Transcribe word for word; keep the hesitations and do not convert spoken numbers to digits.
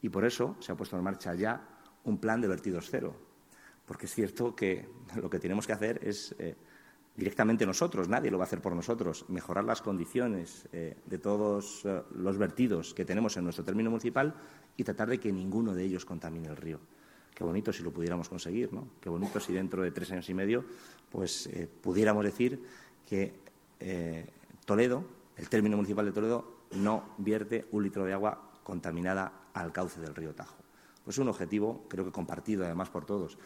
Y por eso se ha puesto en marcha ya un plan de vertidos cero. Porque es cierto que lo que tenemos que hacer es eh, directamente nosotros, nadie lo va a hacer por nosotros, mejorar las condiciones eh, de todos eh, los vertidos que tenemos en nuestro término municipal y tratar de que ninguno de ellos contamine el río. Qué bonito si lo pudiéramos conseguir, ¿no? Qué bonito si dentro de tres años y medio pues, eh, pudiéramos decir que eh, Toledo, el término municipal de Toledo, no vierte un litro de agua contaminada al cauce del río Tajo. Pues un objetivo, creo que compartido además por todos.